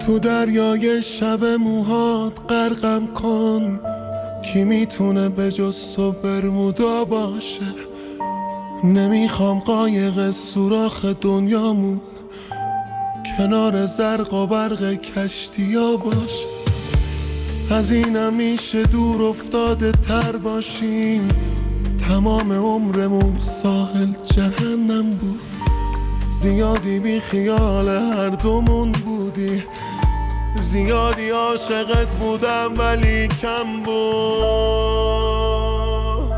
تو دریای شب موهات غرقم کن، کی میتونه به جز تو برمودا باشه؟ نمیخوام قایق سوراخ دنیامون کنار زرق و برق کشتیا باشه. از اینم میشه دور افتاده تر باشیم، تمام عمرمون ساحل جهنم بود. زیادی بی خیال هر دومون بودی، زیادی عاشقت بودم ولی کم بود.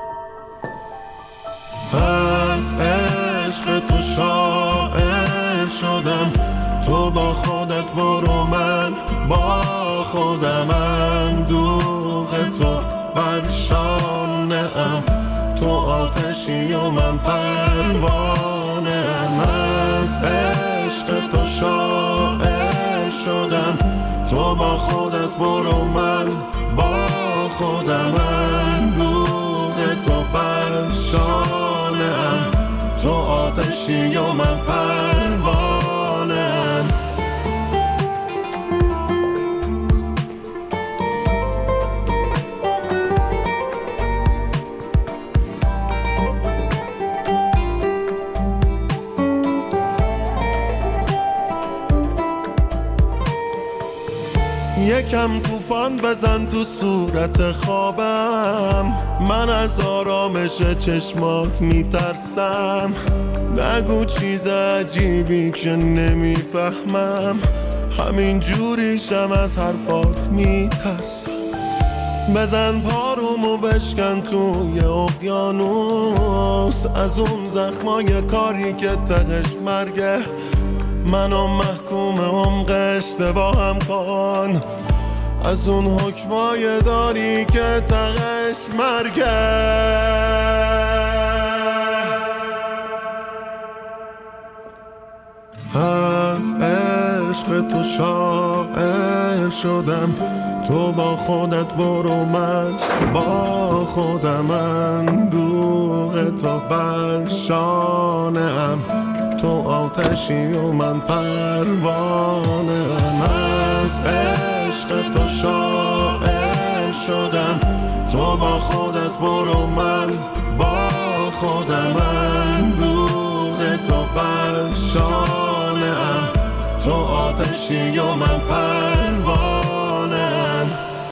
از عشق تو شاعر شدم، تو با خودت برو من با خودم. اندوه تو بر شانه ام، تو آتشی و من پروانه ام. از عشق تو شاعر شدم، تو با خودت برو من با خودم. اندوه تو بر شانه ام، تو آتشی و من پروانه ام. یکم طوفان بزن تو صورت خوابم، من از آرامش چشمات میترسم. نگو چیز عجیبی که نمیفهمم، همین جوریشم از حرفات میترسم. بزن پارومو بشکن توی اقیانوس، از اون زخمای کاری که تهش مرگه. منو محکوم عمق اشتباهم کن، از اون حکمای داری که تهش مرگه. از عشق تو شاعر شدم، تو با خودت برو من با خودم. اندوه تو بر شانه ام، تو آتشی و من پروانه ام. از عشق تو شاعر شدم، تو با خودت برو من با خودم. اندوه تو بر شانه ام، تو آتشی و من پروانه